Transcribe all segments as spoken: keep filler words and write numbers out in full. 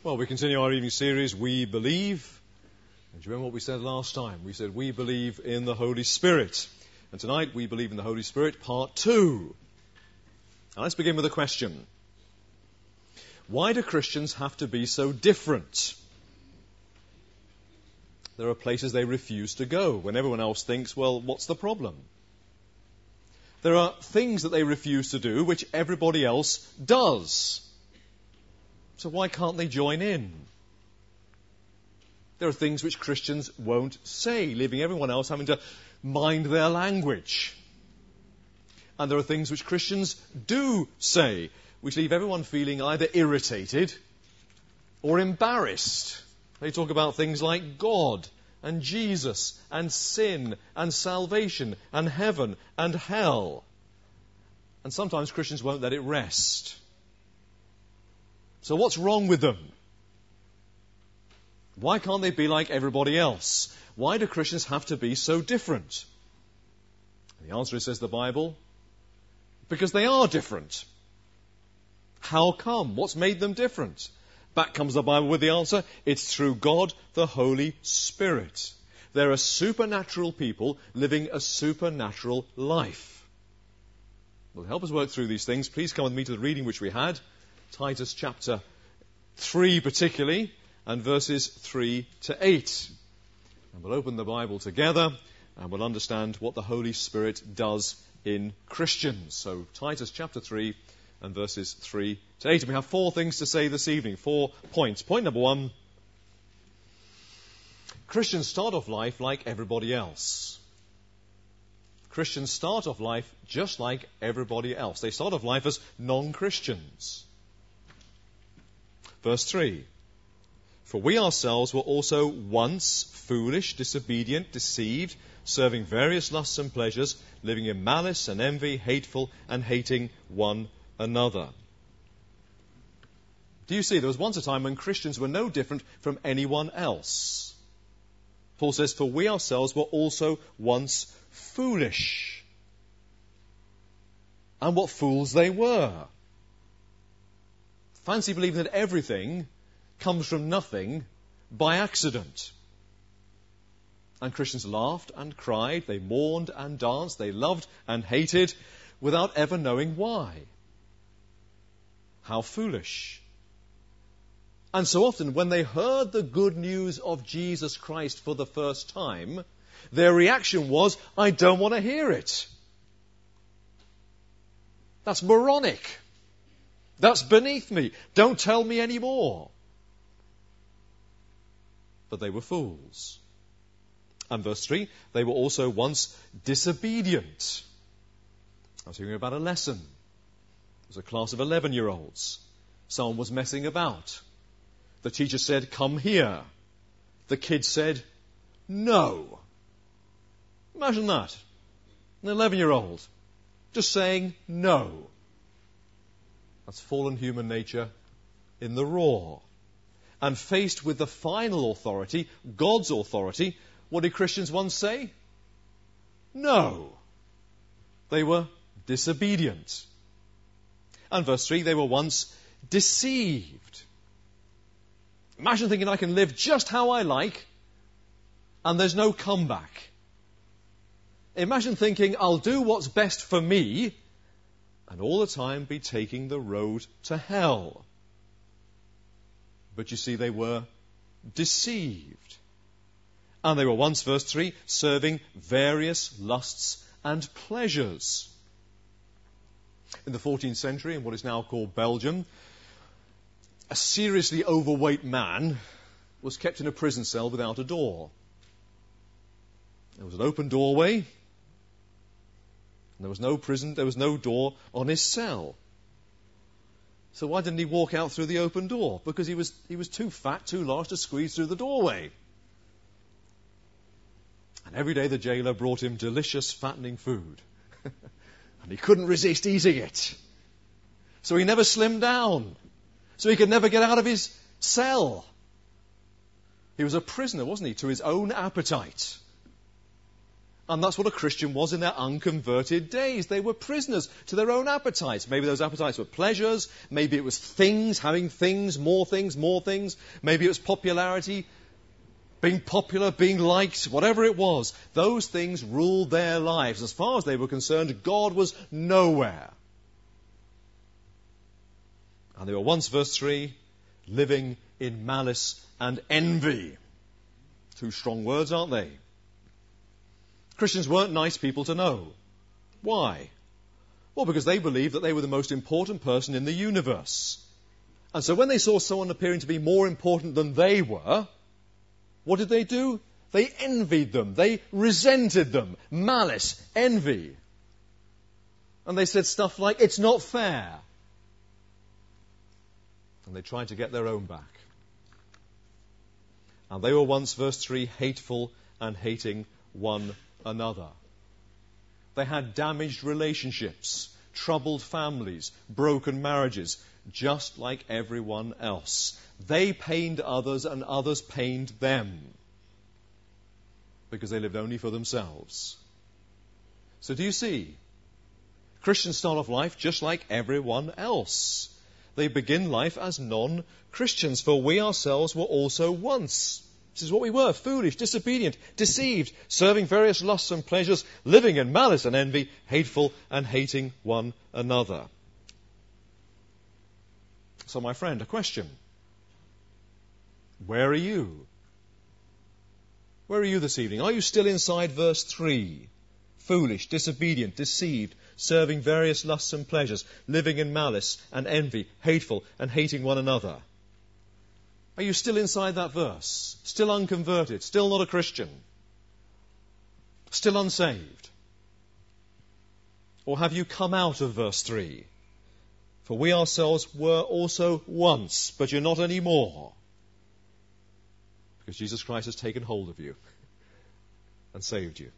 Well, we continue our evening series, We Believe. And do you remember what we said last time? We said we believe in the Holy Spirit. And tonight we believe in the Holy Spirit, part two. Now let's begin with a question. Why do Christians have to be so different? There are places they refuse to go when everyone else thinks, well, what's the problem? There are things that they refuse to do which everybody else does. So why can't they join in? There are things which Christians won't say, leaving everyone else having to mind their language. And there are things which Christians do say, which leave everyone feeling either irritated or embarrassed. They talk about things like God and Jesus and sin and salvation and heaven and hell. And sometimes Christians won't let it rest. So what's wrong with them? Why can't they be like everybody else? Why do Christians have to be so different? And the answer is, says the Bible, because they are different. How come? What's made them different? Back comes the Bible with the answer. It's through God, the Holy Spirit. They're a supernatural people living a supernatural life. Well, to help us work through these things, please come with me to the reading which we had. Titus chapter three particularly, and verses three to eight. And we'll open the Bible together, and we'll understand what the Holy Spirit does in Christians. So Titus chapter three, and verses three to eight. And we have four things to say this evening, four points. Point number one, Christians start off life like everybody else. Christians start off life just like everybody else. They start off life as non-Christians. Verse three, for we ourselves were also once foolish, disobedient, deceived, serving various lusts and pleasures, living in malice and envy, hateful and hating one another. Do you see, there was once a time when Christians were no different from anyone else. Paul says, for we ourselves were also once foolish. And what fools they were. Fancy believing that everything comes from nothing by accident. And Christians laughed and cried, they mourned and danced, they loved and hated without ever knowing why. How foolish. And so often when they heard the good news of Jesus Christ for the first time, their reaction was, I don't want to hear it. That's moronic. That's beneath me. Don't tell me any more. But they were fools. And verse three, they were also once disobedient. I was hearing about a lesson. It was a class of eleven-year-olds. Someone was messing about. The teacher said, come here. The kid said, no. Imagine that. An eleven-year-old just saying no. That's fallen human nature in the raw. And faced with the final authority, God's authority, what did Christians once say? No. They were disobedient. And verse three, they were once deceived. Imagine thinking I can live just how I like and there's no comeback. Imagine thinking I'll do what's best for me and all the time be taking the road to hell. But you see, they were deceived. And they were once, verse three, serving various lusts and pleasures. In the fourteenth century, in what is now called Belgium, a seriously overweight man was kept in a prison cell without a door. There was an open doorway. There was no prison, there was no door on his cell. So why didn't he walk out through the open door? Because he was he was too fat, too large to squeeze through the doorway. And every day the jailer brought him delicious, fattening food. And he couldn't resist eating it. So he never slimmed down. So he could never get out of his cell. He was a prisoner, wasn't he, to his own appetite. And that's what a Christian was in their unconverted days. They were prisoners to their own appetites. Maybe those appetites were pleasures. Maybe it was things, having things, more things, more things. Maybe it was popularity, being popular, being liked, whatever it was. Those things ruled their lives. As far as they were concerned, God was nowhere. And they were once, verse three, living in malice and envy. Two strong words, aren't they? Christians weren't nice people to know. Why? Well, because they believed that they were the most important person in the universe. And so when they saw someone appearing to be more important than they were, what did they do? They envied them. They resented them. Malice, envy. And they said stuff like, it's not fair. And they tried to get their own back. And they were once, verse three, hateful and hating one another. They had damaged relationships, troubled families, broken marriages, just like everyone else. They pained others and others pained them because they lived only for themselves. So do you see? Christians start off life just like everyone else. They begin life as non-Christians, for we ourselves were also once. This is what we were, foolish, disobedient, deceived, serving various lusts and pleasures, living in malice and envy, hateful and hating one another. So, my friend, a question. Where are you? Where are you this evening? Are you still inside verse three? Foolish, disobedient, deceived, serving various lusts and pleasures, living in malice and envy, hateful and hating one another. Are you still inside that verse? Still unconverted? Still not a Christian? Still unsaved? Or have you come out of verse three? For we ourselves were also once, but you're not anymore. Because Jesus Christ has taken hold of you and saved you.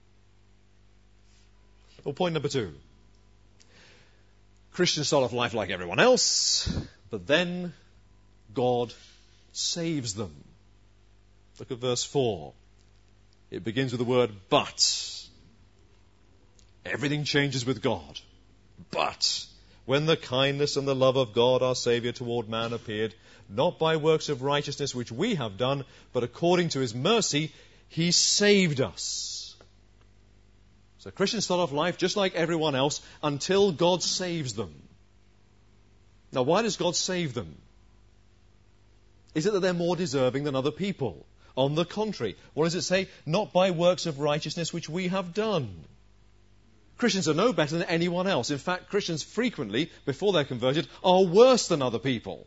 Well, point number two. Christians start off life like everyone else, but then God saves them. Look at verse four. It begins with the word but. Everything changes with God. But when the kindness and the love of God our Saviour toward man appeared, not by works of righteousness which we have done, but according to his mercy, he saved us. So Christians start off life just like everyone else until God saves them. Now, why does God save them? Is it that they're more deserving than other people? On the contrary, what does it say? Not by works of righteousness which we have done. Christians are no better than anyone else. In fact, Christians frequently, before they're converted, are worse than other people.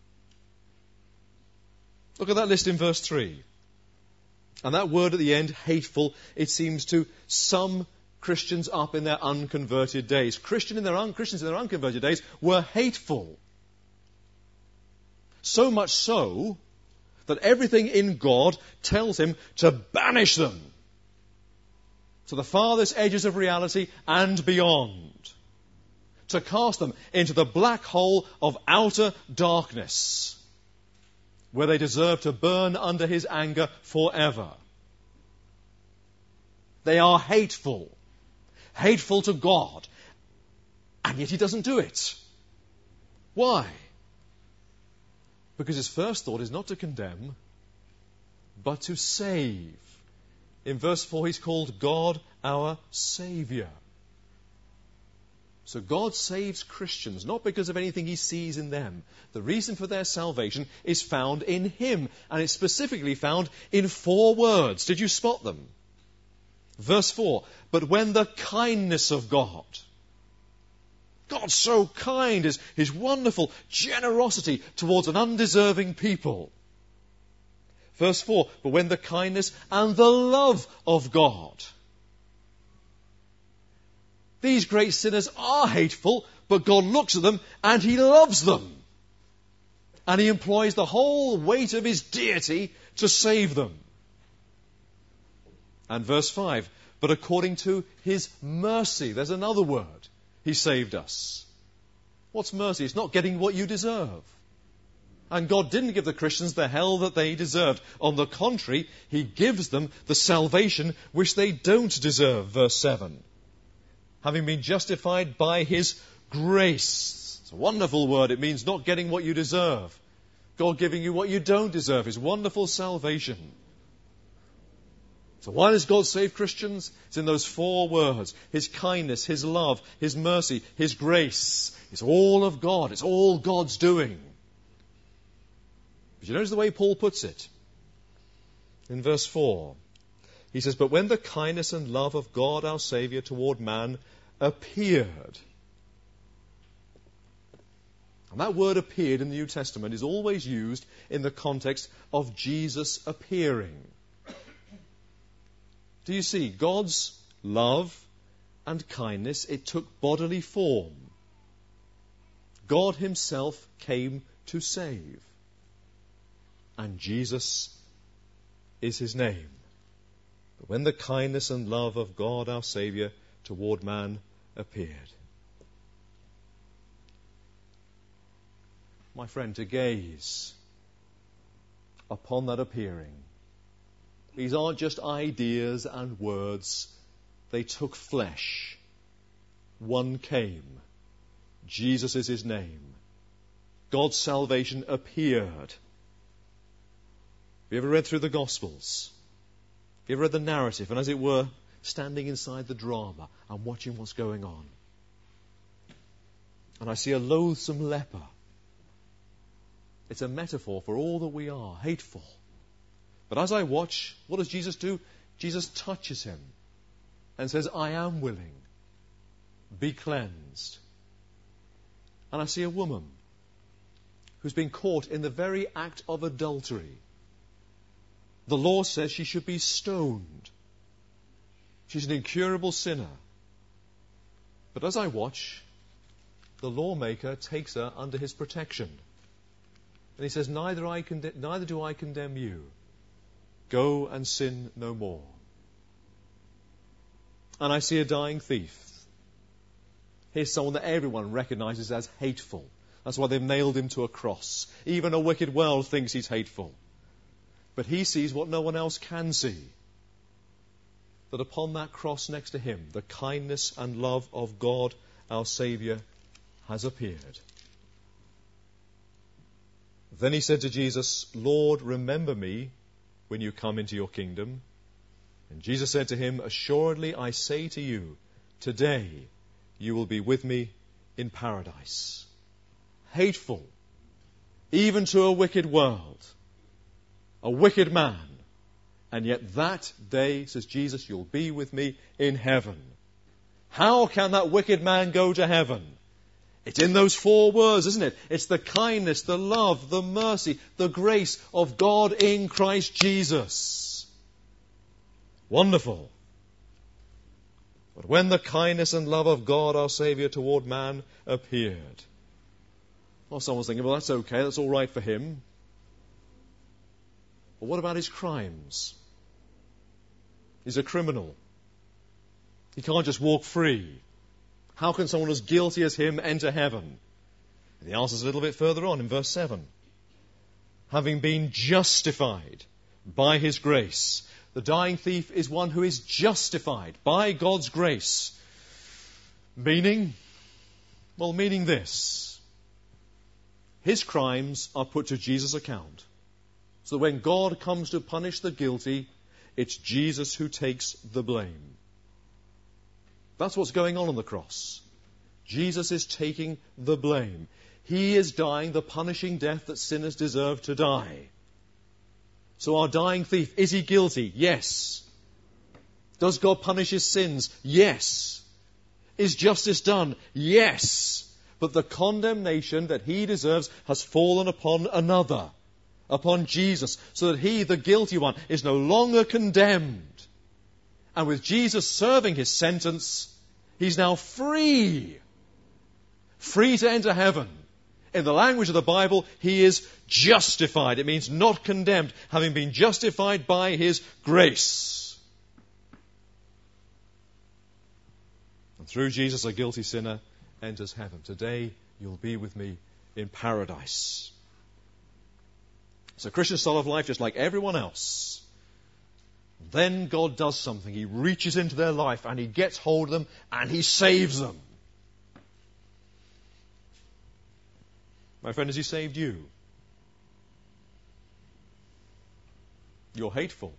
Look at that list in verse three. And that word at the end, hateful, it seems to sum Christians up in their unconverted days. Christian in their un- Christians in their unconverted days were hateful. So much so that everything in God tells him to banish them to the farthest edges of reality and beyond, to cast them into the black hole of outer darkness, where they deserve to burn under his anger forever. They are hateful, hateful to God, and yet he doesn't do it. Why? Because his first thought is not to condemn, but to save. In verse four, he's called God our Saviour. So God saves Christians, not because of anything he sees in them. The reason for their salvation is found in him, and it's specifically found in four words. Did you spot them? Verse four, but when the kindness of God, God's so kind, his, his wonderful generosity towards an undeserving people. Verse four, but when the kindness and the love of God. These great sinners are hateful, but God looks at them and he loves them. And he employs the whole weight of his deity to save them. And verse five, but according to his mercy, there's another word. He saved us. What's mercy? It's not getting what you deserve. And God didn't give the Christians the hell that they deserved. On the contrary, He gives them the salvation which they don't deserve. Verse seven. Having been justified by His grace. It's a wonderful word. It means not getting what you deserve. God giving you what you don't deserve. His wonderful salvation. So why does God save Christians? It's in those four words. His kindness, His love, His mercy, His grace. It's all of God. It's all God's doing. But you notice the way Paul puts it? In verse four, he says, "But when the kindness and love of God our Saviour toward man appeared." And that word appeared in the New Testament is always used in the context of Jesus appearing. Do you see? God's love and kindness, it took bodily form. God Himself came to save. And Jesus is His name. But when the kindness and love of God our Saviour toward man appeared. My friend, to gaze upon that appearing. These aren't just ideas and words. They took flesh. One came. Jesus is His name. God's salvation appeared. Have you ever read through the Gospels? Have you ever read the narrative and, as it were, standing inside the drama and watching what's going on? And I see a loathsome leper. It's a metaphor for all that we are, hateful. But as I watch, what does Jesus do? Jesus touches him and says, "I am willing. Be cleansed." And I see a woman who's been caught in the very act of adultery. The law says she should be stoned. She's an incurable sinner. But as I watch, the lawmaker takes her under his protection. And he says, neither, I conde- neither do I condemn you. Go and sin no more. And I see a dying thief. Here's someone that everyone recognizes as hateful. That's why they've nailed him to a cross. Even a wicked world thinks he's hateful. But he sees what no one else can see. That upon that cross next to him, the kindness and love of God, our Saviour, has appeared. Then he said to Jesus, "Lord, remember me when you come into your kingdom." And Jesus said to him, "Assuredly I say to you, today you will be with me in paradise." Hateful, even to a wicked world, a wicked man. And yet that day, says Jesus, you'll be with me in heaven. How can that wicked man go to heaven? It's in those four words, isn't it? It's the kindness, the love, the mercy, the grace of God in Christ Jesus. Wonderful. But when the kindness and love of God, our Saviour, toward man appeared. Well, someone's thinking, well, that's okay, that's all right for him. But what about his crimes? He's a criminal. He can't just walk free. How can someone as guilty as him enter heaven? And the answer's a little bit further on in verse seven. Having been justified by his grace. The dying thief is one who is justified by God's grace. Meaning? Well, meaning this. His crimes are put to Jesus' account. So that when God comes to punish the guilty, it's Jesus who takes the blame. That's what's going on on the cross. Jesus is taking the blame. He is dying the punishing death that sinners deserve to die. So our dying thief, is he guilty? Yes. Does God punish his sins? Yes. Is justice done? Yes. But the condemnation that he deserves has fallen upon another, upon Jesus, so that he, the guilty one, is no longer condemned. And with Jesus serving his sentence, he's now free. Free to enter heaven. In the language of the Bible, he is justified. It means not condemned, having been justified by his grace. And through Jesus, a guilty sinner enters heaven. Today, you'll be with me in paradise. So Christians start off life just like everyone else. Then God does something. He reaches into their life and He gets hold of them and He saves them. My friend, has He saved you? You're hateful.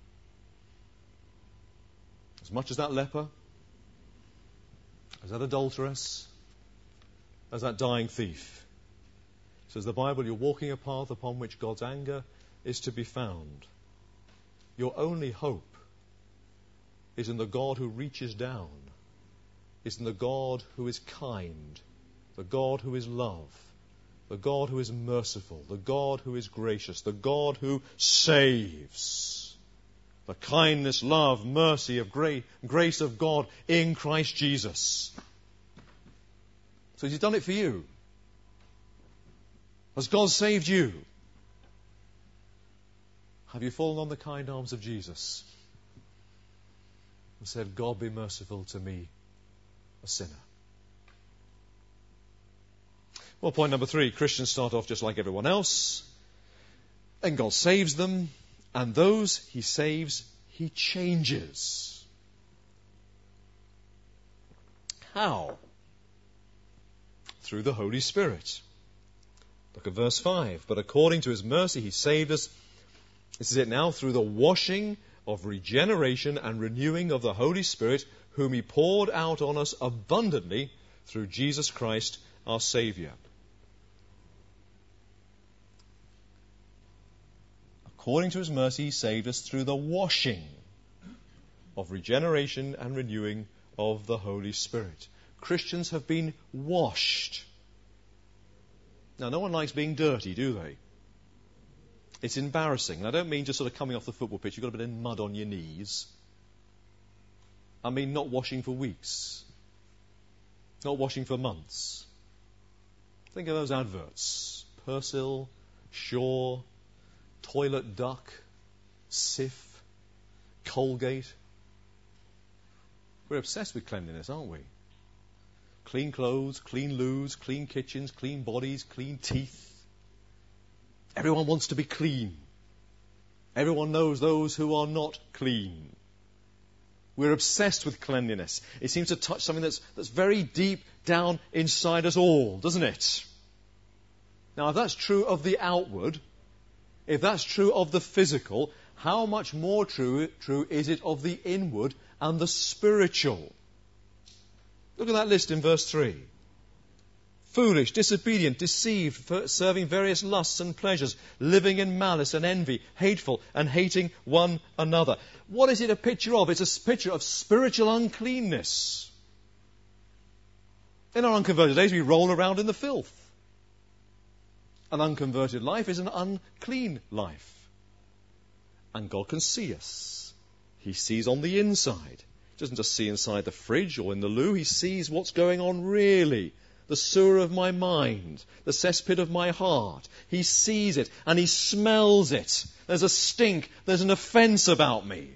As much as that leper, as that adulteress, as that dying thief. Says the Bible, you're walking a path upon which God's anger is to be found. Your only hope is in the God who reaches down, is in the God who is kind, the God who is love, the God who is merciful, the God who is gracious, the God who saves. The kindness, love, mercy of grace, grace of God in Christ Jesus. So He's done it for you. Has God saved you? Have you fallen on the kind arms of Jesus and said, God, be merciful to me, a sinner? Well, point number three, Christians start off just like everyone else, and God saves them, and those He saves, He changes. How? Through the Holy Spirit. Look at verse five. But according to His mercy He saved us, this is it now, through the washing of regeneration and renewing of the Holy Spirit, whom He poured out on us abundantly through Jesus Christ our Saviour. According to His mercy He saved us through the washing of regeneration and renewing of the Holy Spirit. Christians have been washed. Now, no one likes being dirty, do they? It's embarrassing. And I don't mean just sort of coming off the football pitch, you've got a bit of mud on your knees. I mean not washing for weeks. Not washing for months. Think of those adverts. Persil, Shaw, Toilet Duck, Cif, Colgate. We're obsessed with cleanliness, aren't we? Clean clothes, clean loos, clean kitchens, clean bodies, clean teeth. Everyone wants to be clean. Everyone knows those who are not clean. We're obsessed with cleanliness. It seems to touch something that's, that's very deep down inside us all, doesn't it? Now, if that's true of the outward, if that's true of the physical, how much more true, true is it of the inward and the spiritual? Look at that list in verse three. Foolish, disobedient, deceived, serving various lusts and pleasures, living in malice and envy, hateful and hating one another. What is it a picture of? It's a picture of spiritual uncleanness. In our unconverted days, we roll around in the filth. An unconverted life is an unclean life. And God can see us. He sees on the inside. He doesn't just see inside the fridge or in the loo. He sees what's going on really. The sewer of my mind, the cesspit of my heart. He sees it and He smells it. There's a stink, there's an offence about me.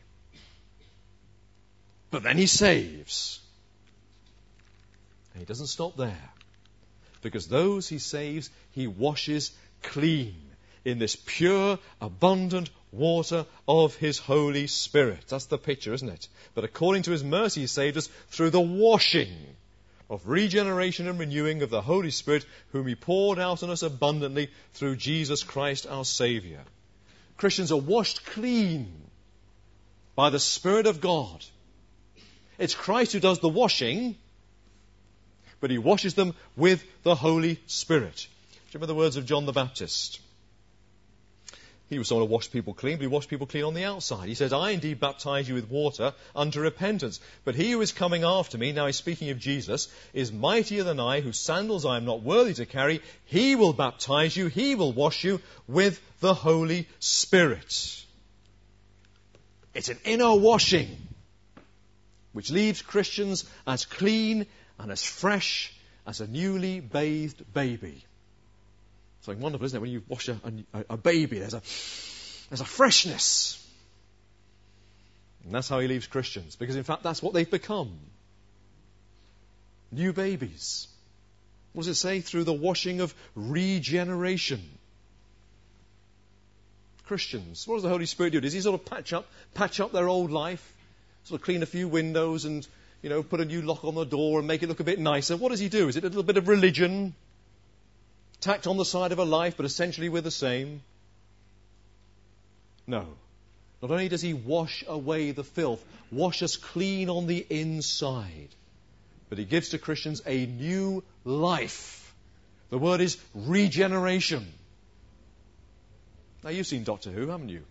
But then He saves. And He doesn't stop there. Because those He saves, He washes clean in this pure, abundant water of His Holy Spirit. That's the picture, isn't it? But according to His mercy, He saved us through the washing of regeneration and renewing of the Holy Spirit, whom He poured out on us abundantly through Jesus Christ our Saviour. Christians are washed clean by the Spirit of God. It's Christ who does the washing, but He washes them with the Holy Spirit. Do you remember the words of John the Baptist? He was someone who washed people clean, but he washed people clean on the outside. He says, I indeed baptize you with water unto repentance. But he who is coming after me, now he's speaking of Jesus, is mightier than I, whose sandals I am not worthy to carry. He will baptize you, He will wash you with the Holy Spirit. It's an inner washing which leaves Christians as clean and as fresh as a newly bathed baby. Something wonderful, isn't it? When you wash a, a, a baby, there's a, there's a freshness. And that's how He leaves Christians. Because in fact, that's what they've become. New babies. What does it say? Through the washing of regeneration. Christians, what does the Holy Spirit do? Does he sort of patch up, patch up their old life? Sort of clean a few windows and, you know, put a new lock on the door and make it look a bit nicer? What does he do? Is it a little bit of religion? Tacked on the side of a life, but essentially we're the same? No. Not only does he wash away the filth, wash us clean on the inside, but he gives to Christians a new life. The word is regeneration. Now, you've seen Doctor Who, haven't you?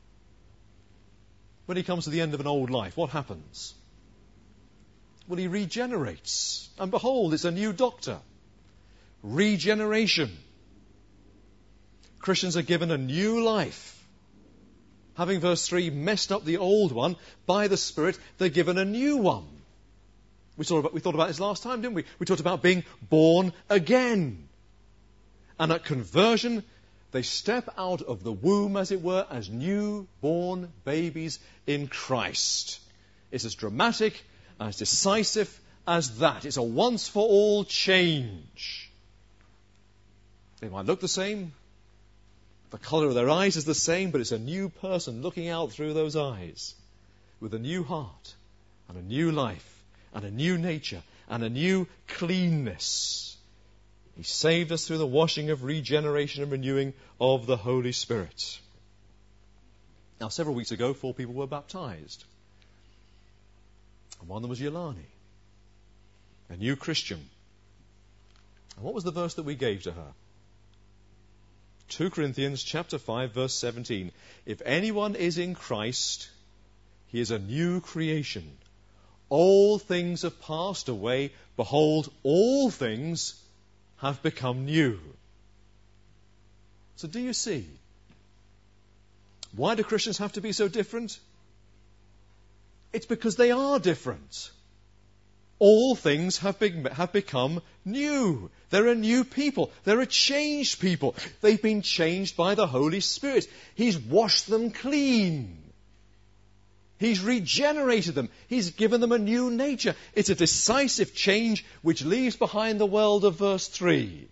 When he comes to the end of an old life, what happens? Well, he regenerates. And behold, it's a new doctor. Regeneration. Christians are given a new life. Having, verse three, messed up the old one, by the Spirit, they're given a new one. We thought about, we thought about this last time, didn't we? We talked about being born again. And at conversion, they step out of the womb, as it were, as new-born babies in Christ. It's as dramatic, as decisive as that. It's a once-for-all change. They might look the same. The colour of their eyes is the same, but it's a new person looking out through those eyes with a new heart and a new life and a new nature and a new cleanness. He saved us through the washing of regeneration and renewing of the Holy Spirit. Now, several weeks ago, four people were baptized. And one of them was Yolani, a new Christian. And what was the verse that we gave to her? Second Corinthians chapter five, verse seventeen. If anyone is in Christ, he is a new creation. All things have passed away. Behold, all things have become new. So do you see? Why do Christians have to be so different? It's because they are different. All things have, been, have become new. They're a new people. They're a changed people. They've been changed by the Holy Spirit. He's washed them clean. He's regenerated them. He's given them a new nature. It's a decisive change which leaves behind the world of verse three.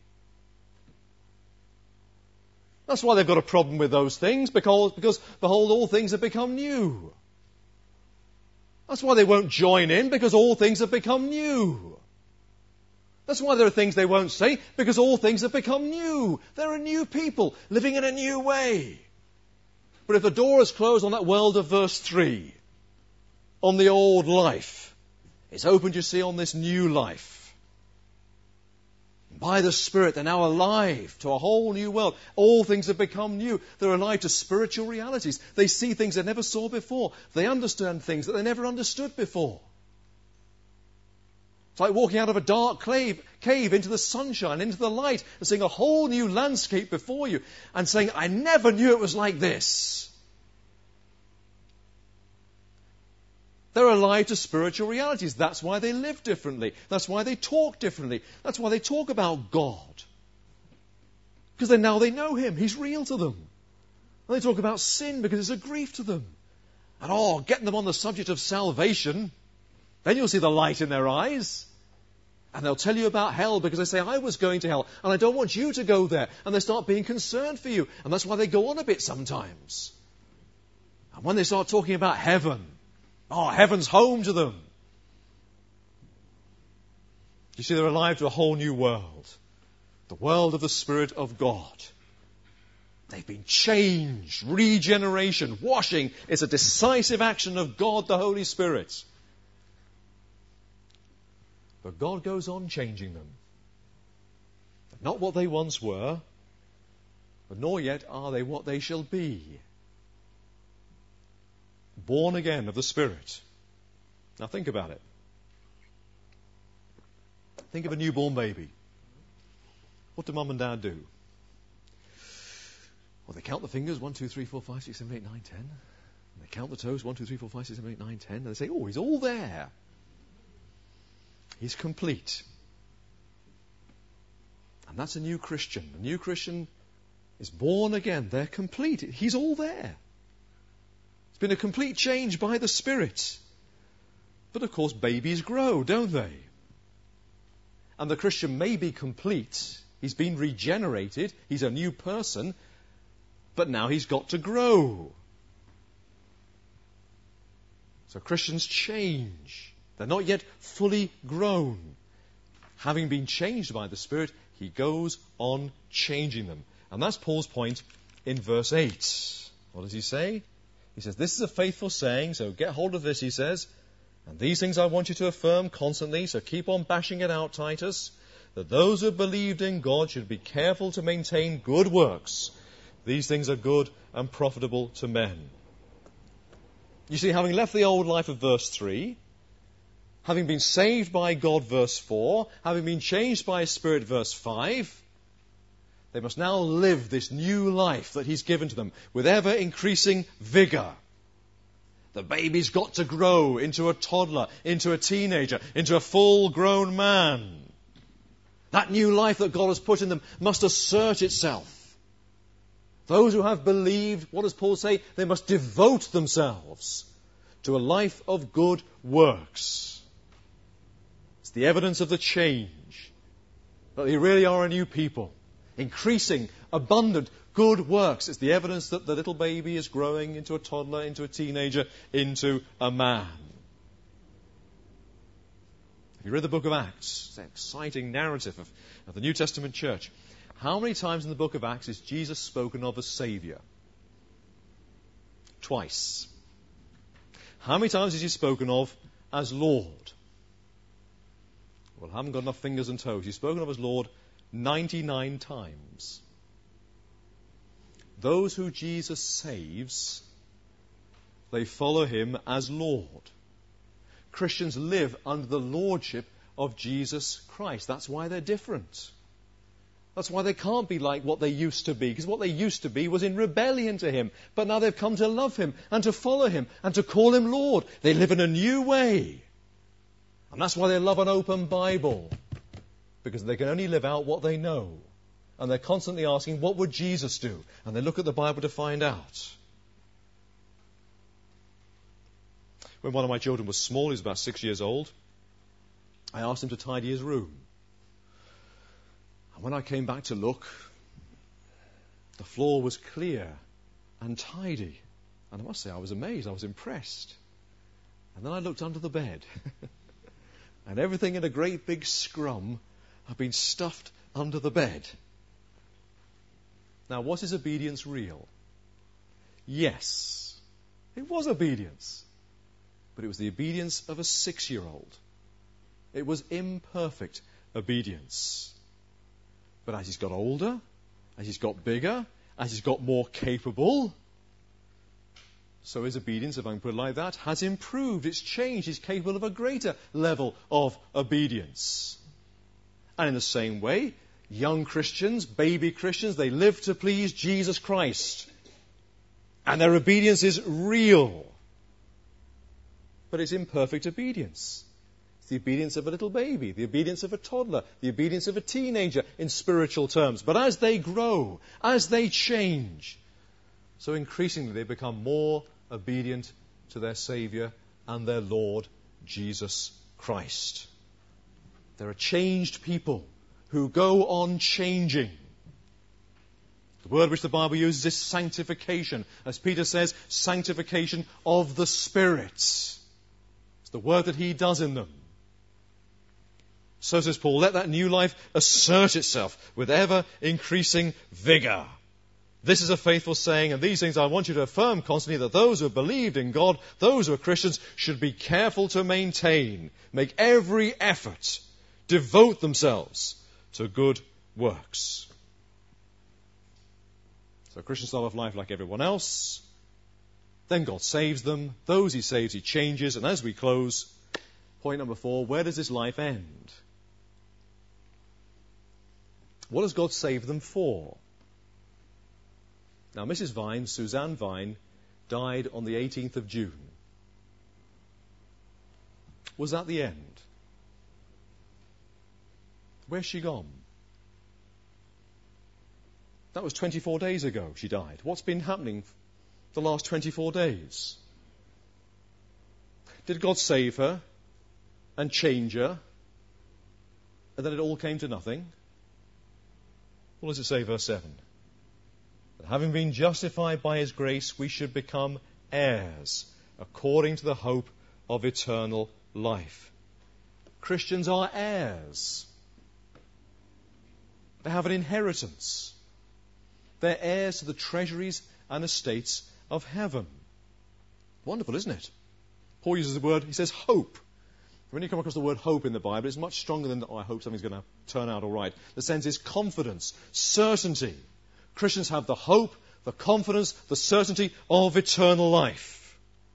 That's why they've got a problem with those things, because, because behold, all things have become new. That's why they won't join in, because all things have become new. That's why there are things they won't say, because all things have become new. They're a new people, living in a new way. But if the door is closed on that world of verse three, on the old life, it's opened, you see, on this new life. By the Spirit, they're now alive to a whole new world. All things have become new. They're alive to spiritual realities. They see things they never saw before. They understand things that they never understood before. It's like walking out of a dark cave, cave into the sunshine, into the light, and seeing a whole new landscape before you, and saying, I never knew it was like this. They're alive to spiritual realities. That's why they live differently. That's why they talk differently. That's why they talk about God. Because then now they know Him. He's real to them. And they talk about sin because it's a grief to them. And oh, getting them on the subject of salvation, then you'll see the light in their eyes. And they'll tell you about hell because they say, I was going to hell and I don't want you to go there. And they start being concerned for you. And that's why they go on a bit sometimes. And when they start talking about heaven, oh, heaven's home to them. You see, they're alive to a whole new world. The world of the Spirit of God. They've been changed, regeneration, washing. It's a decisive action of God, the Holy Spirit. But God goes on changing them. They're not what they once were, but nor yet are they what they shall be. Born again of the Spirit. Now think about it. Think of a newborn baby. What do mum and dad do? Well, they count the fingers, one, two, three, four, five, six, seven, eight, nine, ten. And they count the toes, one, two, three, four, five, six, seven, eight, nine, ten. And they say, oh, he's all there. He's complete. And that's a new Christian. A new Christian is born again. They're complete. He's all there. It's been a complete change by the Spirit. But of course, babies grow, don't they? And the Christian may be complete. He's been regenerated. He's a new person. but now he's got to grow. So Christians change. They're not yet fully grown. Having been changed by the Spirit, he goes on changing them. And that's Paul's point in verse eight. What does he say? He says, this is a faithful saying, so get hold of this, he says. And these things I want you to affirm constantly, so keep on bashing it out, Titus, that those who have believed in God should be careful to maintain good works. These things are good and profitable to men. You see, having left the old life of verse three, having been saved by God, verse four, having been changed by His Spirit, verse five, they must now live this new life that He's given to them with ever increasing vigor. The baby's got to grow into a toddler, into a teenager, into a full-grown man. That new life that God has put in them must assert itself. Those who have believed, what does Paul say? They must devote themselves to a life of good works. It's the evidence of the change, that they really are a new people. Increasing, abundant, good works. It's the evidence that the little baby is growing into a toddler, into a teenager, into a man. If you read the book of Acts, it's an exciting narrative of, of the New Testament church. How many times in the book of Acts is Jesus spoken of as Saviour? Twice. How many times is he spoken of as Lord? Well, I haven't got enough fingers and toes. He's spoken of as Lord ninety-nine times. Those who Jesus saves, they follow him as Lord. Christians live under the lordship of Jesus Christ. That's why they're different. That's why they can't be like what they used to be, because what they used to be was in rebellion to him. But now they've come to love him and to follow him and to call him Lord. They live in a new way. And that's why they love an open Bible, because they can only live out what they know. And they're constantly asking, what would Jesus do? And they look at the Bible to find out. When one of my children was small, he was about six years old, I asked him to tidy his room. And when I came back to look, the floor was clear and tidy. And I must say, I was amazed, I was impressed. And then I looked under the bed. And everything in a great big scrum had been stuffed under the bed. Now, was his obedience real? Yes, it was obedience. But it was the obedience of a six-year-old. It was imperfect obedience. But as he's got older, as he's got bigger, as he's got more capable, so his obedience, if I can put it like that, has improved. It's changed. He's capable of a greater level of obedience. And in the same way, young Christians, baby Christians, they live to please Jesus Christ. And their obedience is real. But it's imperfect obedience. It's the obedience of a little baby, the obedience of a toddler, the obedience of a teenager in spiritual terms. But as they grow, as they change, so increasingly they become more obedient to their Saviour and their Lord, Jesus Christ. They're a changed people who go on changing. The word which the Bible uses is sanctification. As Peter says, sanctification of the Spirit. It's the work that he does in them. So says Paul, let that new life assert itself with ever increasing vigour. This is a faithful saying, and these things I want you to affirm constantly, that those who have believed in God, those who are Christians, should be careful to maintain, make every effort, devote themselves to good works. So Christians start off life like everyone else. Then God saves them. Those he saves, he changes. And as we close, point number four, where does this life end? What does God save them for? Now, Missus Vine, Suzanne Vine, died on the eighteenth of June. Was that the end? Where's she gone? That was twenty-four days ago she died. What's been happening the last twenty-four days? Did God save her and change her, and then it all came to nothing? What does it say, verse seven? that having been justified by his grace, we should become heirs according to the hope of eternal life. Christians are heirs. They have an inheritance. They're heirs to the treasuries and estates of heaven. Wonderful, isn't it? Paul uses the word, he says hope. When you come across the word hope in the Bible, it's much stronger than, oh, I hope something's going to turn out all right. The sense is confidence, certainty. Christians have the hope, the confidence, the certainty of eternal life.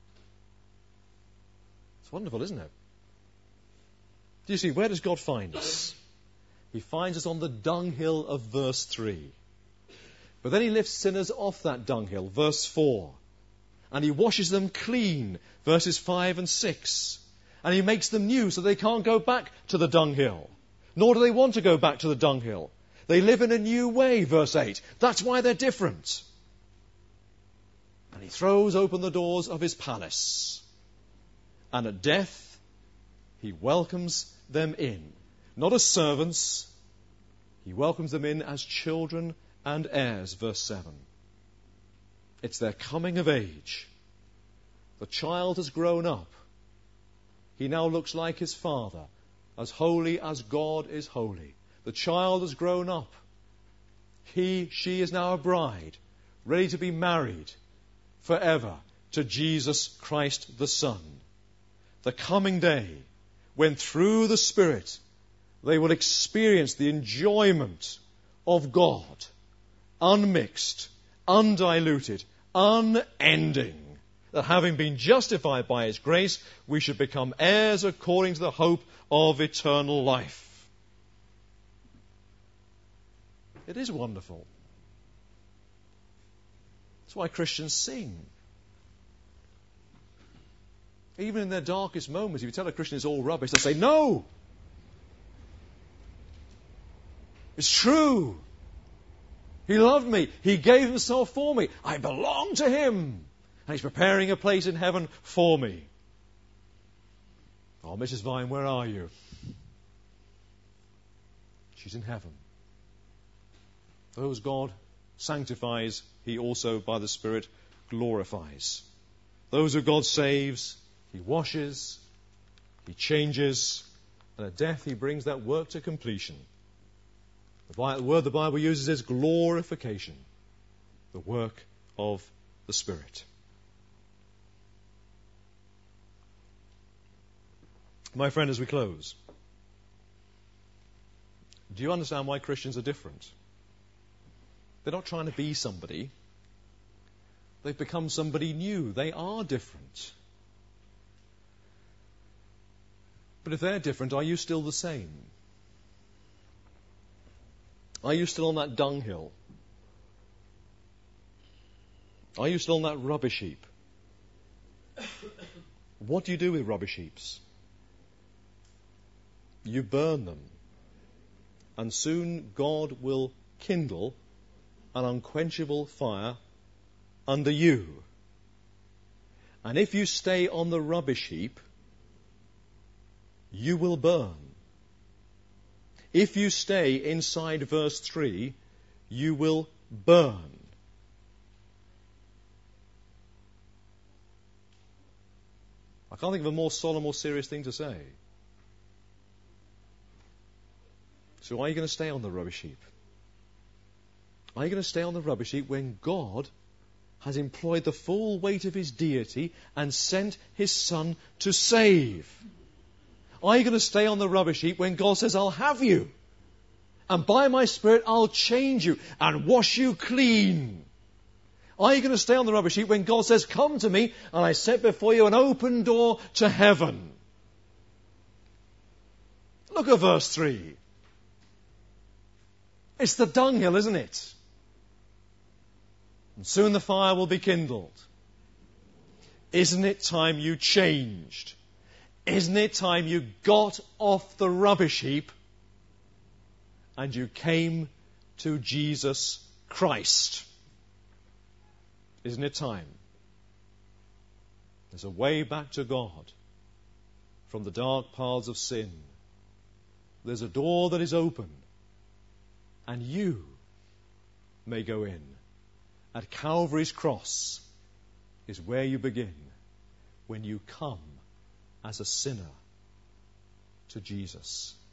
It's wonderful, isn't it? Do you see, where does God find us? He finds us on the dunghill of verse three. But then he lifts sinners off that dunghill, verse four. And he washes them clean, verses five and six. And he makes them new so they can't go back to the dunghill. Nor do they want to go back to the dunghill. They live in a new way, verse eight. That's why they're different. And he throws open the doors of his palace. And at death, he welcomes them in. Not as servants, he welcomes them in as children and heirs, verse seven. It's their coming of age. The child has grown up. He now looks like his father, as holy as God is holy. The child has grown up. He, she is now a bride, ready to be married forever to Jesus Christ the Son. The coming day, when through the Spirit they will experience the enjoyment of God, unmixed, undiluted, unending, that having been justified by his grace, we should become heirs according to the hope of eternal life. It is wonderful. That's why Christians sing. Even in their darkest moments, if you tell a Christian it's all rubbish, they'll say, no! It's true. He loved me. He gave himself for me. I belong to him. And he's preparing a place in heaven for me. Oh, Missus Vine, where are you? She's in heaven. Those God sanctifies, he also, by the Spirit, glorifies. Those who God saves, he washes, he changes, and at death he brings that work to completion. The word the Bible uses is glorification, the work of the Spirit. My friend, as we close, do you understand why Christians are different? They're not trying to be somebody. They've become somebody new. They are different. But if they're different, are you still the same? Are you still on that dunghill? Are you still on that rubbish heap? What do you do with rubbish heaps? You burn them. And soon God will kindle an unquenchable fire under you. And if you stay on the rubbish heap, you will burn. If you stay inside verse three, you will burn. I can't think of a more solemn or serious thing to say. So are you going to stay on the rubbish heap? Are you going to stay on the rubbish heap when God has employed the full weight of his deity and sent his Son to save? Are you going to stay on the rubbish heap when God says, I'll have you, and by my Spirit I'll change you and wash you clean? Are you going to stay on the rubbish heap when God says, come to me and I set before you an open door to heaven? Look at verse three. It's the dunghill, isn't it? And soon the fire will be kindled. Isn't it time you changed? Isn't it time you got off the rubbish heap and you came to Jesus Christ? Isn't it time? There's a way back to God from the dark paths of sin. There's a door that is open, and you may go in. at Calvary's cross is where you begin when you come as a sinner to Jesus.